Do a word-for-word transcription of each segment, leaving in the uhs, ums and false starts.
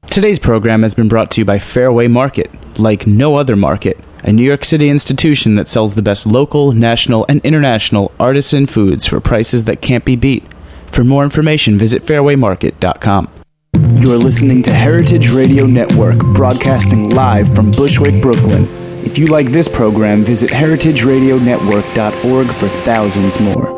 Today's program has been brought to you by Fairway Market, like no other market, a New York City institution that sells the best local, national, and international artisan foods for prices that can't be beat. For more information, visit fairway market dot com. You're listening to Heritage Radio Network, broadcasting live from Bushwick, Brooklyn. If you like this program, visit heritage radio network dot org for thousands more.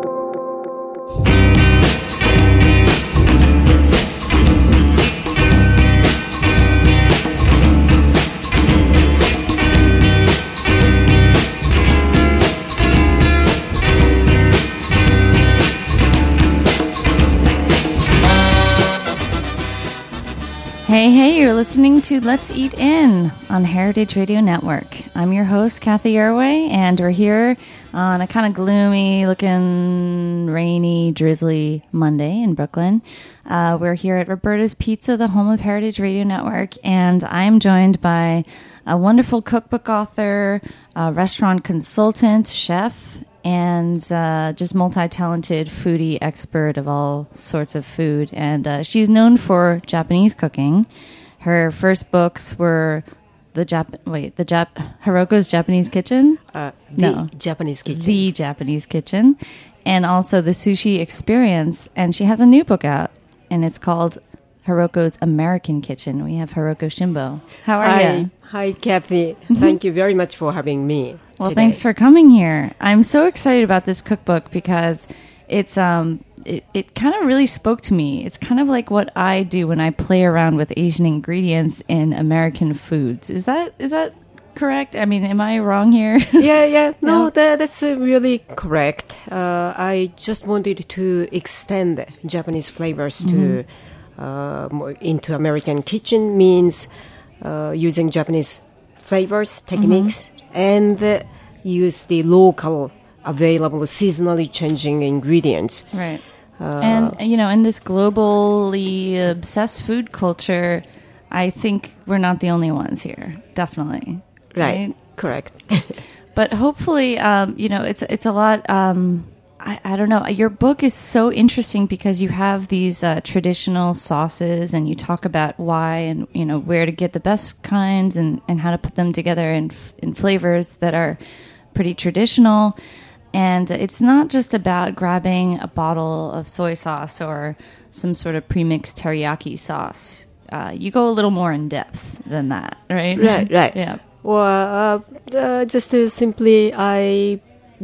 Hey, hey, you're listening to Let's Eat In on Heritage Radio Network. I'm your host, Kathy Erway, and we're here on a kind of gloomy looking, rainy, drizzly Monday in Brooklyn. Uh, we're here at Roberta's Pizza, the home of Heritage Radio Network, and I'm joined by a wonderful cookbook author, a restaurant consultant, chef, and uh, just multi-talented foodie expert of all sorts of food. And uh, she's known for Japanese cooking. Her first books were the Jap wait the Jap Hiroko's Japanese Kitchen. Uh, the no, Japanese Kitchen. The Japanese Kitchen, and also the Sushi Experience. And she has a new book out, and it's called Hiroko's American Kitchen. We have Hiroko Shimbo. How are Hi. you? Hi, Kathy. Thank you very much for having me. Well, today. Thanks for coming here. I'm so excited about this cookbook because it's um it, it kind of really spoke to me. It's kind of like what I do when I play around with Asian ingredients in American foods. Is that is that correct? I mean, am I wrong here? yeah, yeah. No, No? that, that's uh, really correct. Uh, I just wanted to extend Japanese flavors Mm-hmm. to uh, more into American kitchen means uh, using Japanese flavors, techniques, Mm-hmm. and uh, use the local available seasonally changing ingredients. Right. And, you know, in this globally obsessed food culture, I think we're not the only ones here. Definitely. Right. Right? Correct. But hopefully, um, you know, it's it's a lot. Um, I, I don't know. Your book is so interesting because you have these uh, traditional sauces, and you talk about why and you know where to get the best kinds, and, and how to put them together in in flavors that are pretty traditional. And it's not just about grabbing a bottle of soy sauce or some sort of premixed teriyaki sauce. Uh, you go a little more in depth than that, right? Right, right. Yeah. Well, uh, uh, just uh, simply, I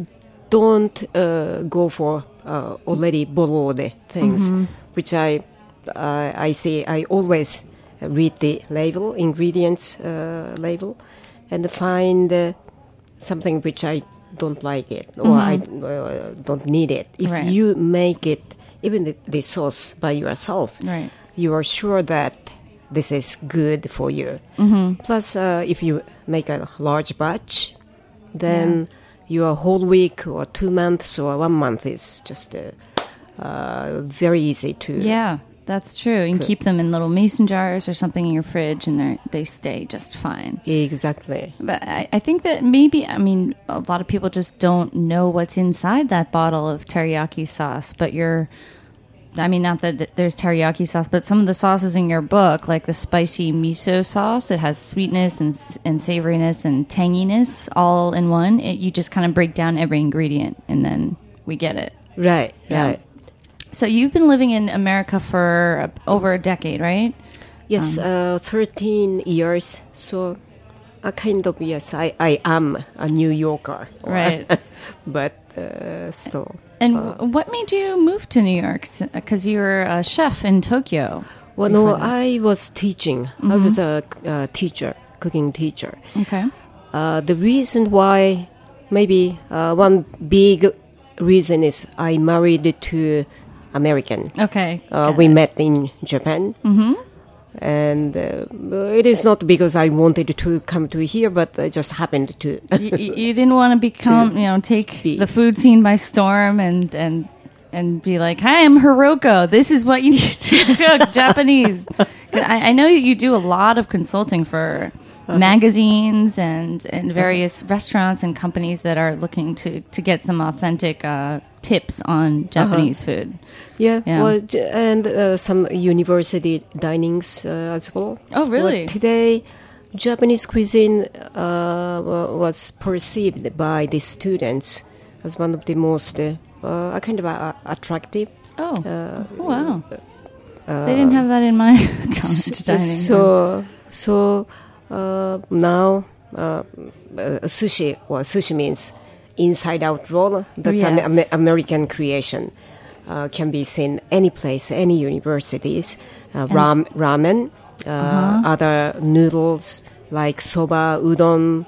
don't uh, go for uh, already bottled things, Mm-hmm. which I, uh, I say I always read the label, ingredients uh, label, and find uh, something which I don't like it or I uh, don't need it. If Right. you make it, even the, the sauce by yourself, Right. you are sure that this is good for you. Mm-hmm. Plus, uh, if you make a large batch, then your whole week or two months or one month is just uh, uh, very easy to... Yeah, that's true. You can Cook. keep them in little mason jars or something in your fridge, and they they stay just fine. Exactly. But I, I think that maybe, I mean, a lot of people just don't know what's inside that bottle of teriyaki sauce. But you're, I mean, not that there's teriyaki sauce, but some of the sauces in your book, like the spicy miso sauce, it has sweetness and and savoriness and tanginess all in one. It, you just kind of break down every ingredient, and then we get it. Right, Yeah. right. So you've been living in America for over a decade, right? Yes, uh, thirteen years. So, a kind of, yes, I, I am a New Yorker. Right. But uh, still. And w what made you move to New York? Because you were a chef in Tokyo. Well, before no, that. I was teaching. I was a uh, teacher, cooking teacher. Okay. Uh, the reason why, maybe uh, one big reason is I married to American. Okay. Uh, got we it. met in Japan. Mm-hmm. And uh, it is not because I wanted to come to here, but I just happened to. you, you you didn't want to become, you know, take be- the food scene by storm and and and be like, "Hi, I'm Hiroko. This is what you need to cook Japanese." I, I know you do a lot of consulting for uh-huh. magazines and, and various uh-huh. restaurants and companies that are looking to, to get some authentic uh, tips on Japanese uh-huh. food. Yeah, yeah. Well, and uh, some university dinings uh, as well. Oh, really? Well, today, Japanese cuisine uh, was perceived by the students as one of the most uh, uh, kind of uh, attractive. Oh, uh, oh wow. Uh, they didn't have that in my college dining. So, so uh, now uh, uh, sushi, well, sushi means inside-out roll. That's yes. an Am- American creation. Uh, can be seen any place, any universities. Uh, ram- ramen, uh, uh-huh. other noodles like soba, udon,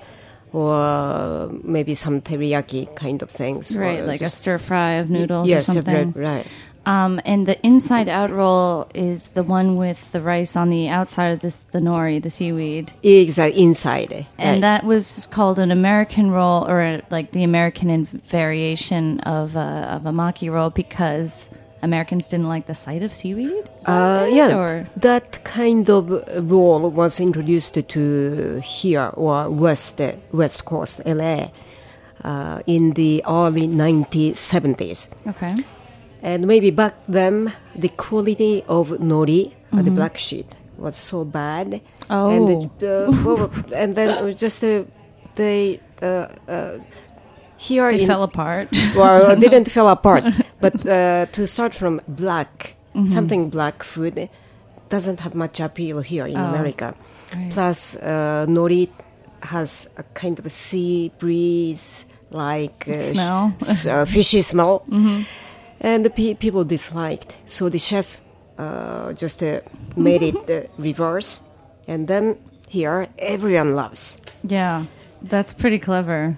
or maybe some teriyaki kind of things. Right, like a stir fry of noodles y- yes, or something. Right, right. Um, and the inside-out roll is the one with the rice on the outside of this, the nori, the seaweed. Exactly, inside. And right. that was called an American roll, or a, like the American in- variation of a, of a maki roll, because Americans didn't like the sight of seaweed? Uh, it, yeah, or? That kind of roll was introduced to here, or West, West Coast, L A, uh, in the early nineteen seventies. Okay. And maybe back then, the quality of nori, mm-hmm. uh, the black sheet, was so bad. Oh. And, the, uh, well, and then it was just uh, they uh, uh, here they in, fell apart. Well, it didn't fall apart. But uh, to start from black, mm-hmm. something black food doesn't have much appeal here in oh. America. Right. Plus, uh, nori has a kind of a sea breeze, like uh, smell, sh- uh, fishy smell. Mm-hmm. And the pe- people disliked. So the chef uh, just uh, made it uh, reverse. And then here, everyone loves. Yeah, that's pretty clever.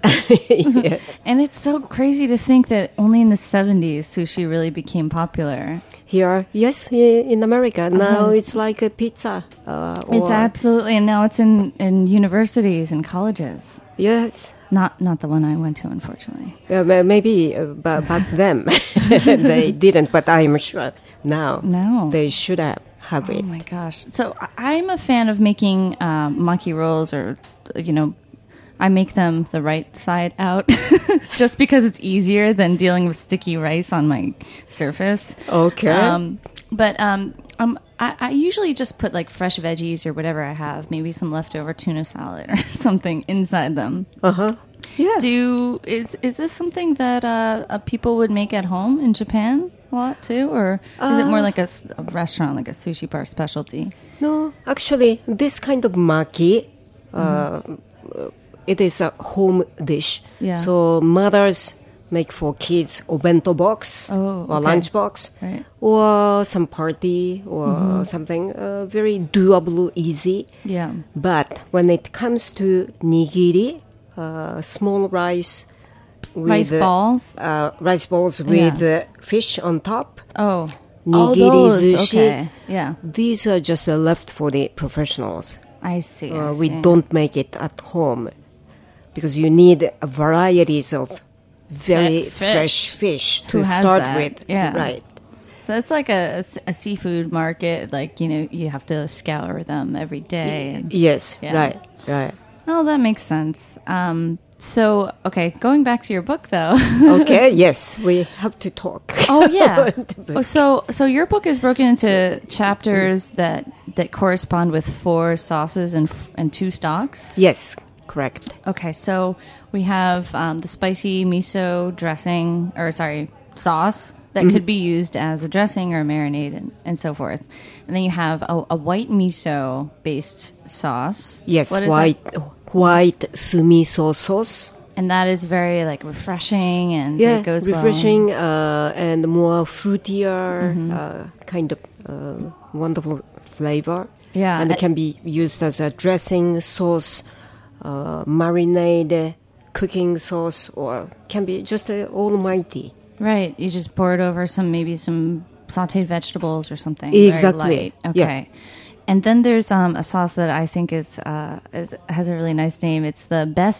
Yes. And it's so crazy to think that only in the seventies sushi really became popular. Here, yes, in America. Now uh-huh. it's like a pizza. Uh, it's absolutely, and now it's in, in universities and colleges. Yes. Not not the one I went to, unfortunately. Uh, maybe uh, b- back then they didn't, but I'm sure now no. they should have, have oh it. Oh my gosh. So I'm a fan of making um, maki rolls, or, you know, I make them the right side out just because it's easier than dealing with sticky rice on my surface. Okay. Um, but um, um, I, I usually just put like fresh veggies or whatever I have, maybe some leftover tuna salad or something inside them. Uh huh. Yeah. Do is is this something that uh, uh, people would make at home in Japan a lot too, or is uh, it more like a, a restaurant, like a sushi bar specialty? No, actually, this kind of maki, uh, mm-hmm. it is a home dish. Yeah. So mothers make for kids obento box oh, or okay. lunch box, right. or some party or mm-hmm. something uh, very doable, easy. Yeah. But when it comes to nigiri, uh, small rice with rice balls, uh, rice balls with yeah. uh, fish on top. Oh, nigiri oh, those. sushi. Okay. Yeah. These are just uh, left for the professionals. I see. Uh, I we see. don't make it at home because you need a varieties of very fish. fresh fish to Who has start that? with. Yeah. Right. So it's like a, a seafood market. Like, you know, you have to scour them every day. And, yes. yeah. Right. Right. Oh, that makes sense. Um, so, okay, going back to your book, though. Okay. Yes, we have to talk. Oh yeah. Oh, so, so your book is broken into chapters that that correspond with four sauces and and two stocks. Yes. Correct. Okay, so we have um, the spicy miso dressing, or sorry, sauce that mm-hmm. could be used as a dressing or a marinade and, and so forth. And then you have a, a white miso-based sauce. Yes, what is white that? white sumiso sauce. And that is very like refreshing and yeah, it goes refreshing well. uh, and more fruitier, mm-hmm. uh, kind of uh, wonderful flavor. Yeah, and it can be used as a dressing, sauce, Uh, marinade, cooking sauce, or can be just uh, almighty. Right. You just pour it over some, maybe some sauteed vegetables or something. Exactly. Very light. Okay. Yeah. And then there's um, a sauce that I think is, uh, is has a really nice name. It's the best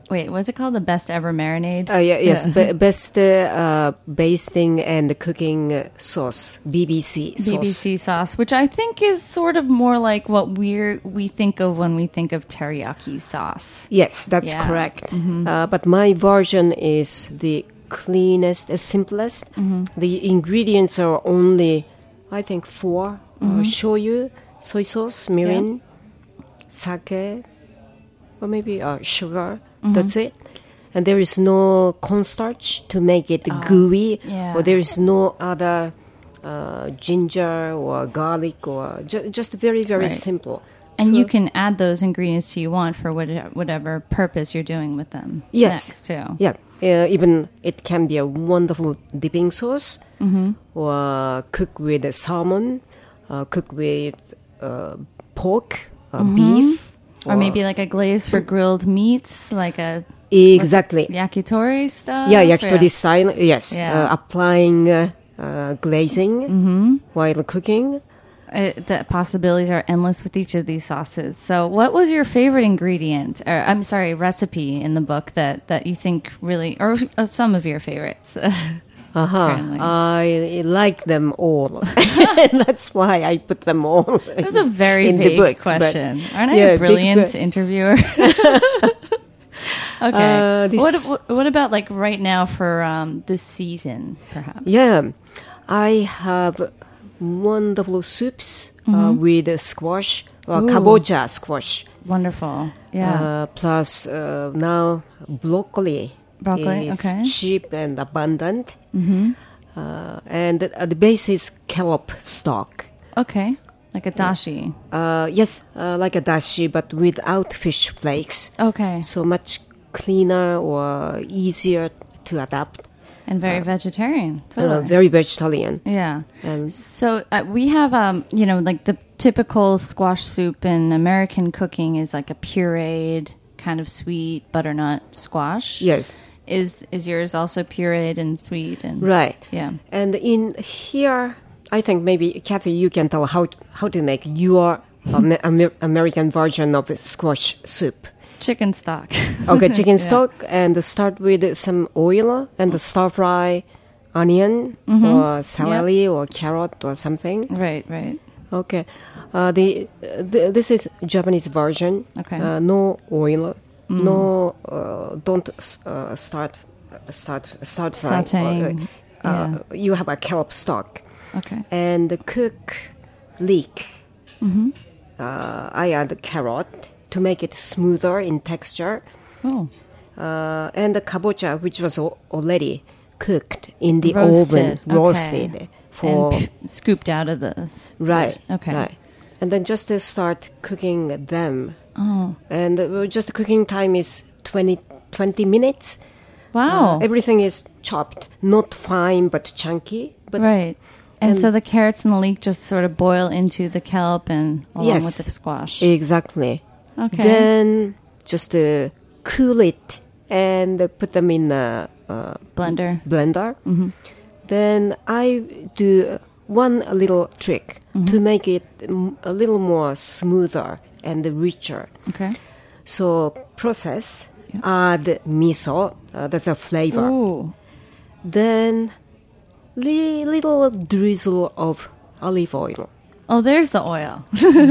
wait, what's it called? The best ever marinade? Uh, yeah, yes, be- best uh, basting and cooking uh, sauce, B B C sauce. B B C sauce, which I think is sort of more like what we're we think of when we think of teriyaki sauce. Yes, that's Yeah. correct. Uh, but my version is the cleanest, the simplest. The ingredients are only, I think, four: uh, shoyu, soy sauce, mirin, sake, or maybe uh, sugar. That's it. And there is no cornstarch to make it gooey, yeah. or there is no other uh, ginger or garlic, or ju- just very, very Right. simple. And So- you can add those ingredients to you want for whatever, whatever purpose you're doing with them. Yes. Next, too. Yeah. Uh, even it can be a wonderful dipping sauce, or cook with salmon, uh, cook with uh, pork, uh, beef, Or maybe like a glaze for grilled meats, like a exactly. yakitori stuff. Yeah, yakitori style. Yes, Yeah. uh, applying uh, uh, glazing while cooking. Uh, the possibilities are endless with each of these sauces. So, what was your favorite ingredient, or I'm sorry, recipe in the book that, that you think really, or uh, some of your favorites? Uh-huh. Apparently. I like them all. That's why I put them all. It was a very in vague the book, but- question. Aren't I yeah, a big brilliant que- interviewer? Okay. Uh, this- what, what what about like right now for um, this season, perhaps? Yeah, I have wonderful soups uh, with squash, uh, Ooh. kabocha squash. Wonderful. Yeah. Uh, plus uh, now broccoli, Broccoli, is okay. cheap and abundant. Mm-hmm. Uh, and uh, the base is scallop stock. Okay. Like a dashi. Uh, yes, uh, like a dashi, but without fish flakes. Okay. So much cleaner or easier to adapt. And very vegetarian. Uh, Totally. very vegetarian. Yeah. And So uh, we have, um, you know, like the typical squash soup in American cooking is like a pureed kind of sweet butternut squash. yes, Is is yours also pureed and sweet and right. Yeah. And in here, I think maybe Kathy, you can tell how how to make your Amer- Amer- American version of squash soup. Chicken stock. Okay, chicken Yeah. stock, and start with some oil and stir fry onion or celery or carrot or something. Right, right. Okay, uh, the, the this is Japanese version. Okay. Uh, no oil, no. Uh, don't uh, start start start frying. Sauteing, Uh, uh, You have a scallop stock. Okay. And cook leek. Uh, I add carrot to make it smoother in texture. Oh. Uh, and the kabocha, which was al- already cooked in the Roasted, oven, okay. roasted for And p- scooped out of the right. Okay. Right. And then just uh, start cooking them. Oh. And uh, just cooking time is twenty, twenty minutes. Wow. Uh, everything is chopped, not fine but chunky. But right. And, and- so the carrots and the leek just sort of boil into the kelp and along Yes. with the squash. exactly. Okay. Then just uh, cool it and uh, put them in a uh, Blender. blender. Then I do one little trick to make it mm, a little more smoother and richer. Okay. So process, add miso, uh, that's a flavor. Ooh. Then li- little drizzle of olive oil. Oh, there's the oil.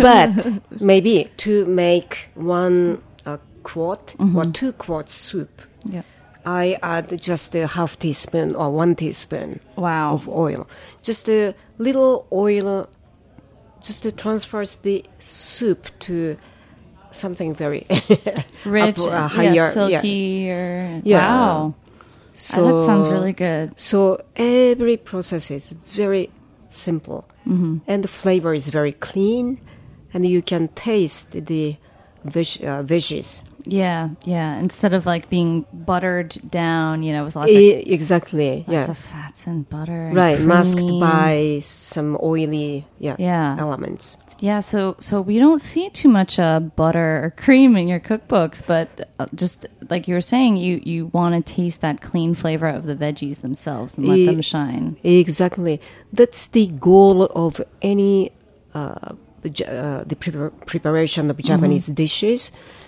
But maybe to make one uh, quart or two quarts soup, Yeah. I add just a half teaspoon or one teaspoon Wow. of oil. Just a little oil, just to transfers the soup to something very Rich, up- uh, yeah, higher. silky, or Yeah. wow. So Ah, that sounds really good. So every process is very simple, Mm-hmm. and the flavor is very clean, and you can taste the veg- uh, veggies. Yeah, yeah. Instead of like being buttered down, you know, with lots of E- exactly, lots yeah. of fats and butter, and Right, masked cream. by some oily yeah, Yeah. elements. Yeah, so so we don't see too much uh, butter or cream in your cookbooks, but uh, just like you were saying, you, you want to taste that clean flavor of the veggies themselves and let E- them shine. Exactly. That's the goal of any uh, J- uh, the prepar- preparation of Japanese dishes.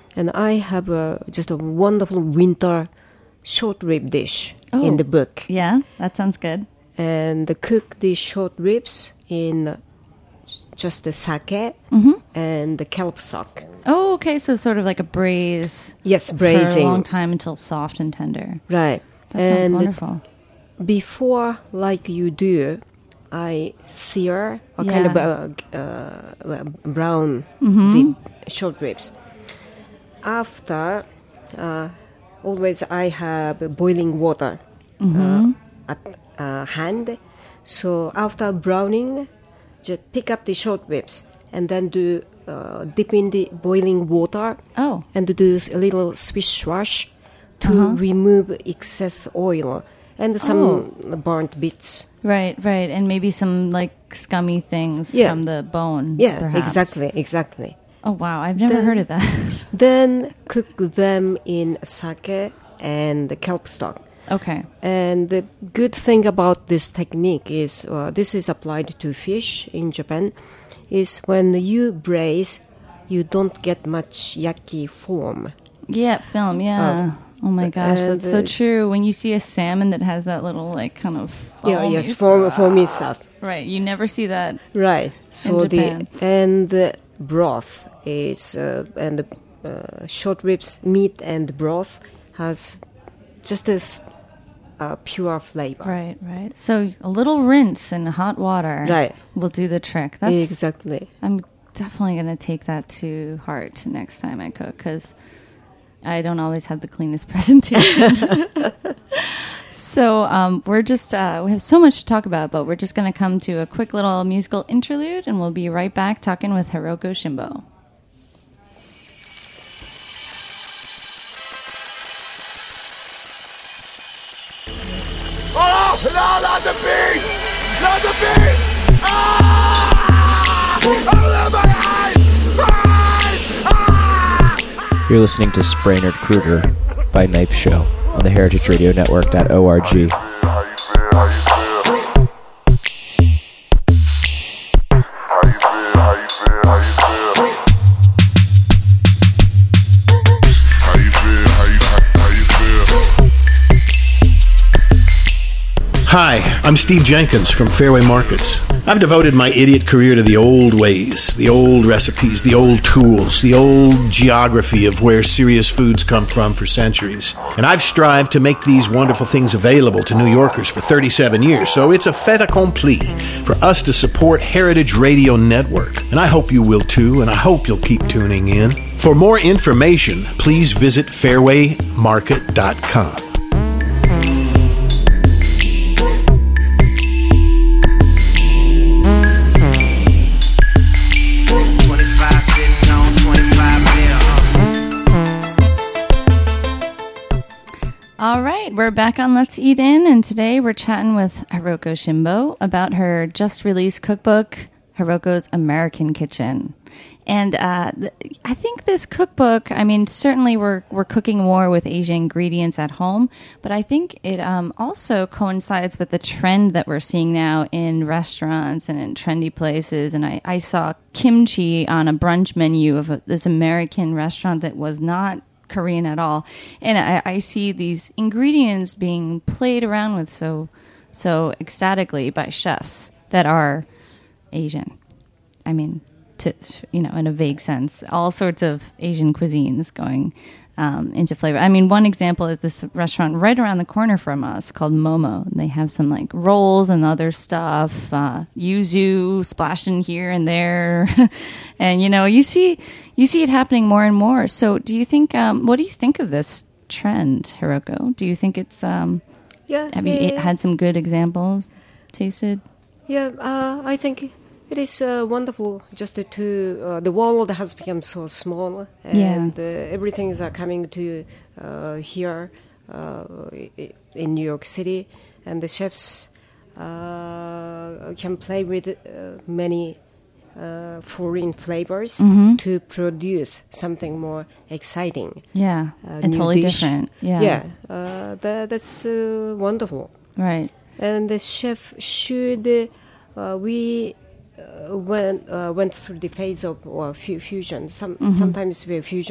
And I have a, just a wonderful winter short rib dish Oh. in the book. Yeah, that sounds good. And cook the short ribs in just the sake Mm-hmm. and the kelp stock. Oh, okay. So sort of like a braise. Yes, For a braising. long time until soft and tender. Right. That sounds and wonderful. before, like you do, I sear or kind of uh, uh, brown Mm-hmm. the short ribs. After, uh, always I have boiling water Mm-hmm. uh, at uh, hand. So after browning, just pick up the short ribs and then do uh, dip in the boiling water Oh, and do a little swish wash to Uh-huh. remove excess oil and some Oh. burnt bits. right, right. And maybe some like scummy things Yeah. from the bone. Yeah, perhaps. exactly, exactly. Oh, wow. I've never Then- heard of that. Then cook them in sake and the kelp stock. Okay. And the good thing about this technique is, uh, this is applied to fish in Japan, is when you braise, you don't get much yucky foam. Yeah, film. Yeah. oh my gosh, and, that's so uh, true. When you see a salmon that has that little like kind of Yeah, foamy yes, foam, foamy stuff. right, you never see that. Right. So the Japan. and the broth is uh, and the uh, short ribs meat and broth has just this uh, pure flavor. Right, right. So a little rinse in hot water Right. will do the trick. That's Exactly. I'm definitely going to take that to heart next time I cook because I don't always have the cleanest presentation. So um, we're just, uh, we have so much to talk about, but we're just going to come to a quick little musical interlude and we'll be right back talking with Hiroko Shimbo. Oh, no, not the beat! Not the beat! Ah! Oh, my eyes! Eyes! Ah! You're listening to Sprainerd Kruger by Knife Show on the heritage radio network dot org. How you feel? How you feel? How you feel? How you feel? How you feel? How you feel? How you how you feel? Hi, I'm Steve Jenkins from Fairway Markets. I've devoted my idiot career to the old ways, the old recipes, the old tools, the old geography of where serious foods come from for centuries. And I've strived to make these wonderful things available to New Yorkers for thirty-seven years, so it's a fait accompli for us to support Heritage Radio Network. And I hope you will too, and I hope you'll keep tuning in. For more information, please visit fairway market dot com. twenty-five sitting on twenty-five mil. All right, we're back on Let's Eat In, and today we're chatting with Hiroko Shimbo about her just-released cookbook, Hiroko's American Kitchen. And uh, th- I think this cookbook, I mean, certainly we're we're cooking more with Asian ingredients at home, but I think it um, also coincides with the trend that we're seeing now in restaurants and in trendy places. And I, I saw kimchi on a brunch menu of a, this American restaurant that was not Korean at all. And I, I see these ingredients being played around with so so ecstatically by chefs that are Asian. I mean, to, you know, in a vague sense, all sorts of Asian cuisines going um, into flavor. I mean, one example is this restaurant right around the corner from us called Momo. They have some like rolls and other stuff, uh, yuzu splashed in here and there, and you know, you see, you see it happening more and more. So, do you think? Um, what do you think of this trend, Hiroko? Do you think it's? Um, Yeah. have you yeah, ate- yeah. had some good examples? Tasted? Yeah, uh, I think it is uh, wonderful just to, to uh, the world has become so small and uh, everything is uh, coming to uh, here uh, i- in New York City, and the chefs uh, can play with uh, many uh, foreign flavors to produce something more exciting. Yeah, uh, and new totally dish. different. Yeah, Yeah, uh, that, that's uh, wonderful. right. And the chef should uh, we uh, went uh, went through the phase of uh, fu- fusion. Some sometimes we fusion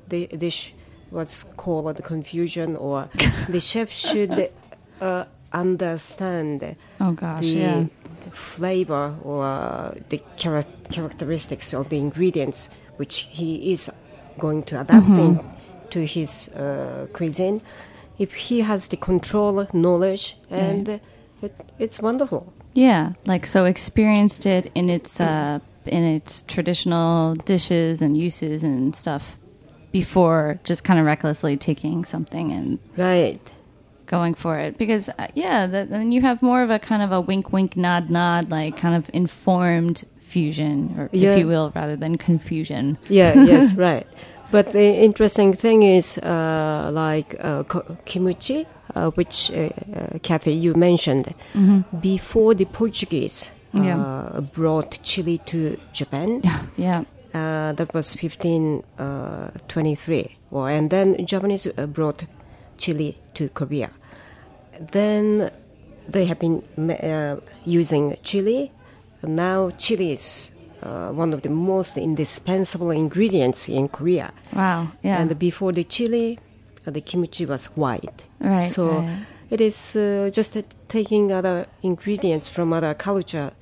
the dish was called confusion, or the chef should uh, understand Oh gosh, the yeah. flavor or the chara- characteristics of the ingredients which he is going to adapt Mm-hmm. in to his uh, cuisine. If he has the control knowledge, and uh, it, it's wonderful. Yeah, like so experienced it in its uh, in its traditional dishes and uses and stuff before just kind of recklessly taking something and Right. going for it. Because uh, yeah, that, then you have more of a kind of a wink, wink, nod, nod, like kind of informed fusion, or Yeah. if you will, rather than confusion. Yeah, yes, right. But the interesting thing is, uh, like uh, ko- kimuchi, uh, which uh, uh, Kathy you mentioned, before the Portuguese uh, Yeah. brought chili to Japan. Yeah, Uh, that was fifteen twenty-three. Well, and then Japanese uh, brought chili to Korea. Then they have been uh, using chili. Now chili is uh, one of the most indispensable ingredients in Korea. wow, yeah. And before the chili, uh, the kimchi was white. Right, So right. it is uh, just uh, taking other ingredients from other culture.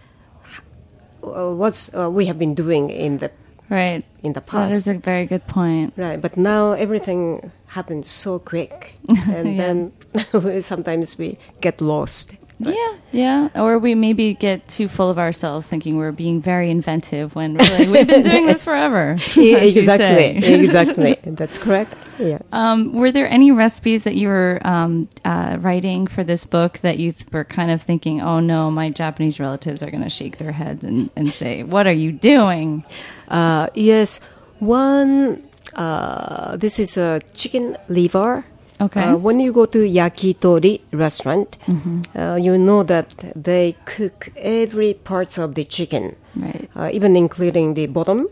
Uh, what uh, we have been doing in the Right. in the That past. is a very good point. Right, but now everything happens so quick, and Yeah. then sometimes we get lost. Yeah, yeah. Or we maybe get too full of ourselves thinking we're being very inventive when really we've been doing this forever. as you exactly, say. exactly. That's correct. Yeah. Um, were there any recipes that you were um, uh, writing for this book that you th- were kind of thinking, oh no, my Japanese relatives are going to shake their heads and, and say, what are you doing? Uh, yes, one. Uh, this is a chicken liver. Okay. Uh, when you go to yakitori restaurant, uh, you know that they cook every parts of the chicken, Right. uh, even including the bottom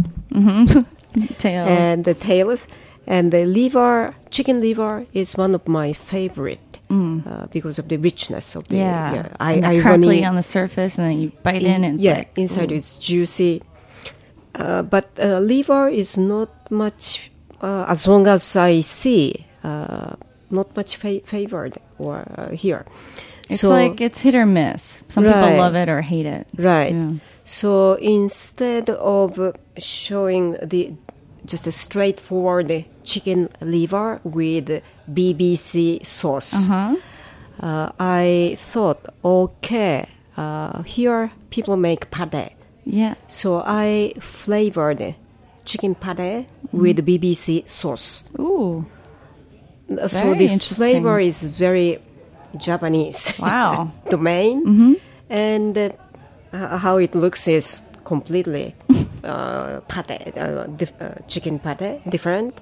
Tails. and the tails. And the liver, chicken liver, is one of my favorite uh, because of the richness of the. yeah. I, and the I crackly really- on the surface, and then you bite in, and it's yeah, like, inside ooh. it's juicy. Uh, but uh, liver is not much, uh, as long as I see, uh, not much fa- favored or uh, here. It's so like it's hit or miss. Some Right. people love it or hate it. right. Yeah. So instead of uh, showing the just a straightforward chicken liver with B B C sauce, Uh-huh. uh, I thought, okay, uh, here people make pate. Yeah. So I flavored chicken pate with B B C sauce. Ooh. So Very the interesting. flavor is very Japanese Wow. domain, and uh, h- how it looks is completely uh, pate, uh, dif- uh, chicken pate, different.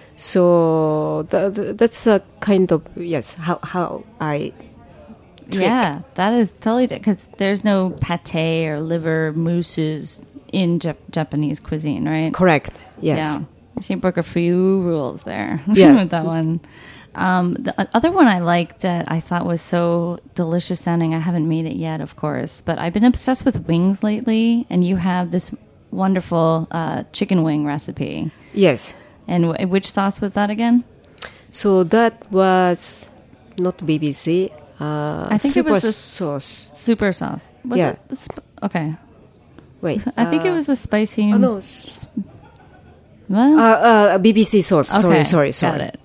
So th- th- that's a kind of yes how how I trick. Yeah, that is totally because there's no pate or liver mousses in Jap- Japanese cuisine, right? correct. Yes. Yeah. She broke a few rules there Yeah. with that one. Um, the o- other one I liked that I thought was so delicious sounding, I haven't made it yet, of course, but I've been obsessed with wings lately, and you have this wonderful uh, chicken wing recipe. Yes. And w- which sauce was that again? So that was not B B C. Uh, I think it super was the- sauce. Super sauce. Was Yeah. it? the sp- okay. Wait, I think it uh, was the spicy. Oh no, s- What? uh, uh, B B C sauce. Okay, Sorry, sorry, sorry. Got it.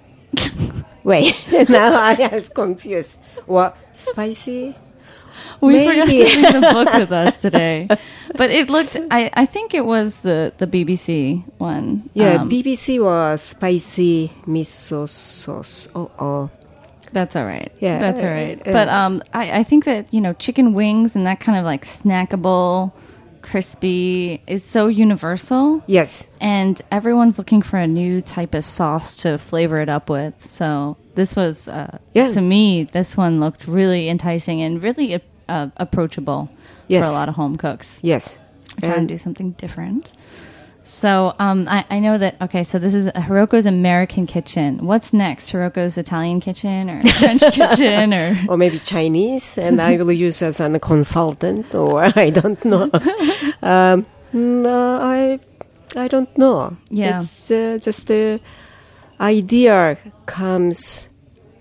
Wait, now I am confused. What spicy? We Maybe. forgot to bring the book with us today, but it looked. I, I think it was the, the B B C one. Yeah, Um, B B C was spicy miso sauce. Oh, oh. That's all right. Yeah, that's all uh, right. uh, But um, I, I think that you know, chicken wings and that kind of like snackable, crispy is so universal. Yes. And everyone's looking for a new type of sauce to flavor it up with. So this was, uh, Yeah. to me, this one looked really enticing and really uh, approachable Yes. for a lot of home cooks. Yes. Trying to And do something different. So um, I, I know that, okay, so this is Hiroko's American Kitchen. What's next? Hiroko's Italian Kitchen or French Kitchen or... or maybe Chinese, and I will use as a consultant, or I don't know. um, no, I I don't know. Yeah. It's uh, just the idea comes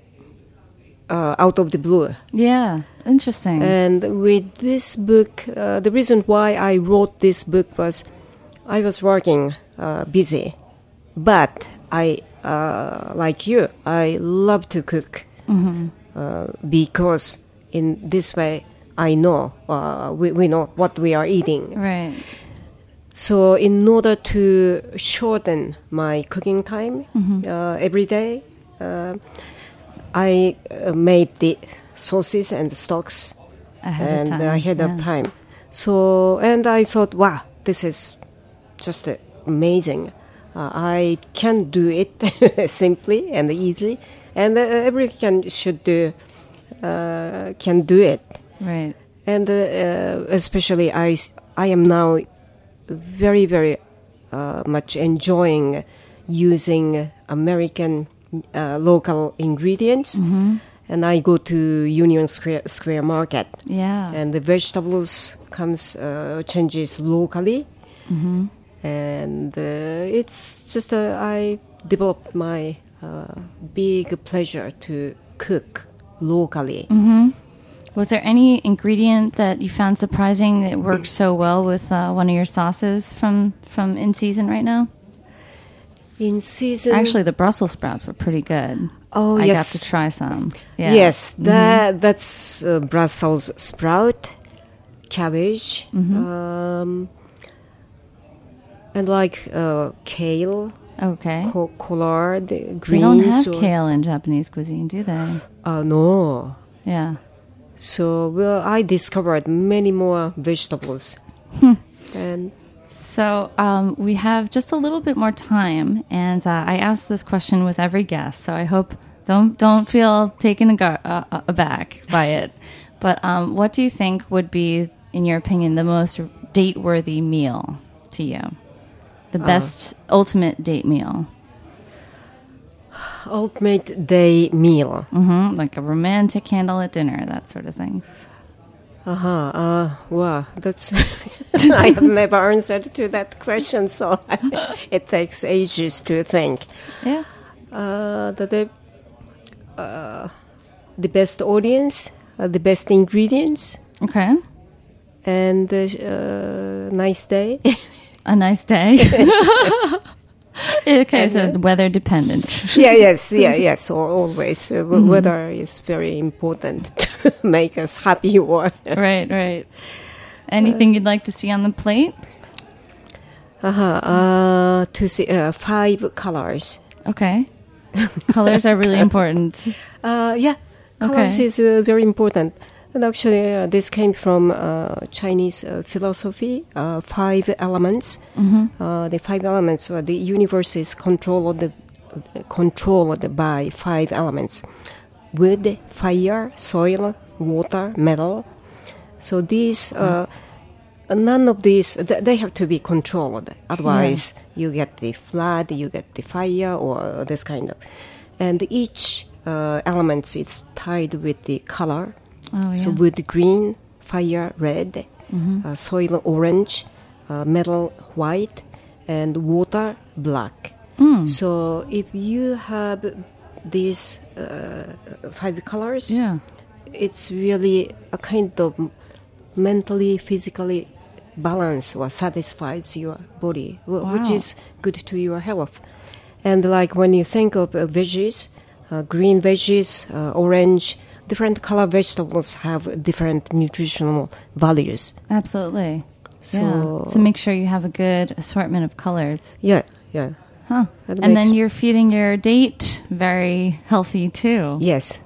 uh, out of the blue. Yeah, interesting. And with this book, uh, the reason why I wrote this book was I was working uh, busy, but I, uh, like you, I love to cook Mm-hmm. uh, because in this way I know uh, we, we know what we are eating. Right. So in order to shorten my cooking time Mm-hmm. uh, every day, uh, I uh, made the sauces and stocks Ahead and of time. ahead yeah. of time. So, and I thought, wow, this is just uh, amazing. Uh, I can do it simply and easily, and uh, everyone can should do uh, can do it. Right. And uh, uh, especially, I s- I am now very very uh, much enjoying using American uh, local ingredients. Mm-hmm. And I go to Union Square, Square Market, Yeah. and the vegetables comes uh, changes locally, Mm-hmm. and uh, it's just uh, I developed my uh, big pleasure to cook locally. Mm-hmm. Was there any ingredient that you found surprising that worked so well with uh, one of your sauces from, from in season right now? In season, Actually, the Brussels sprouts were pretty good. oh I yes, got to try some. Yeah. yes, that that's uh, Brussels sprout, cabbage, Mm-hmm. um, and like uh, kale, Okay. co- collard, greens. They don't have or- kale in Japanese cuisine, do they? Uh, no. Yeah. So well, I discovered many more vegetables, Hmm. and So um, we have just a little bit more time, and uh, I ask this question with every guest. So I hope don't don't feel taken ago- uh, uh, aback by it. But um, what do you think would be, in your opinion, the most date-worthy meal to you? The best ultimate date meal, ultimate day meal. hmm like a romantic candlelit dinner, that sort of thing. Uh-huh. Uh Wow, that's I have never answered to that question, so it takes ages to think. Yeah. Uh, the the, uh, the best audience, uh, the best ingredients, Okay. and uh, uh, nice day. A nice day. Okay, so it's weather dependent. yeah, yes, yeah, yes, al- always. Uh, w- Weather is very important to make us happy or. Right, right. Anything you'd like to see on the plate? Uh-huh. Uh, to see uh, five colors. Okay. Colors are really important. Uh, yeah, colors Okay. is uh, very important. And actually, uh, this came from uh, Chinese uh, philosophy, uh, five elements. Mm-hmm. Uh, the five elements, uh, the universe is controlled, uh, controlled by five elements. Wood, fire, soil, water, metal. So these, uh, none of these, th- they have to be controlled. Otherwise, you get the flood, you get the fire, or this kind of. And each uh, element is tied with the color. Oh, So yeah. wood green, fire red, Mm-hmm. uh, soil orange, uh, metal white, and water black. Mm. So if you have these uh, five colors, Yeah. it's really a kind of mentally, physically balance or satisfies your body, wh- which Wow. is good to your health. And like when you think of uh, veggies, uh, green veggies, uh, orange, different color vegetables have different nutritional values. Absolutely. So- yeah. So make sure you have a good assortment of colors. Yeah, yeah. Huh. That And makes- then you're feeding your date very healthy too. Yes.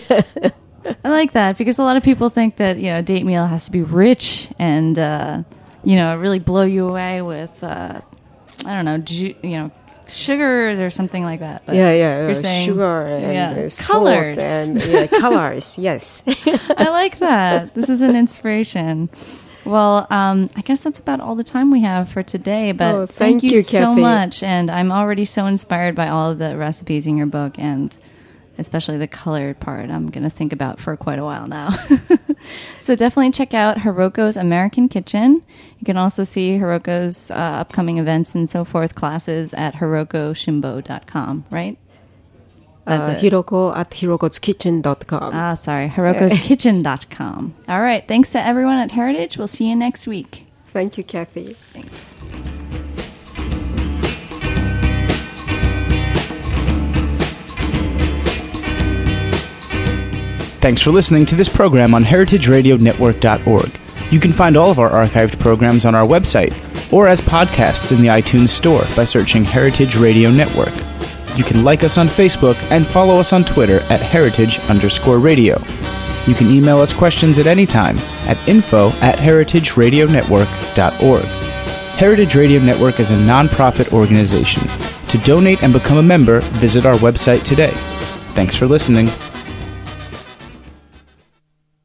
I like that because a lot of people think that, you know, a date meal has to be rich and, uh, you know, really blow you away with, uh, I don't know, ju- you know, sugars or something like that. But yeah, yeah. you're uh, saying- sugar and yeah. uh, salt Colors. and yeah, colors. Yes. I like that. This is an inspiration. Well, um, I guess that's about all the time we have for today. But Oh, thank, thank you, you, so Kathy. much. And I'm already so inspired by all of the recipes in your book. And especially the colored part, I'm going to think about for quite a while now. So definitely check out Hiroko's American Kitchen. You can also see Hiroko's uh, upcoming events and so forth, classes at hiroko shimbo dot com, right? Uh, Hiroko at hirokos kitchen dot com. Ah, sorry, hirokos kitchen dot com. All right, thanks to everyone at Heritage. We'll see you next week. Thank you, Kathy. Thanks. Thanks for listening to this program on heritage radio network dot org. You can find all of our archived programs on our website or as podcasts in the iTunes Store by searching Heritage Radio Network. You can like us on Facebook and follow us on Twitter at heritage underscore radio. You can email us questions at any time at info at heritage radio network dot org. Heritage Radio Network is a nonprofit organization. To donate and become a member, visit our website today. Thanks for listening.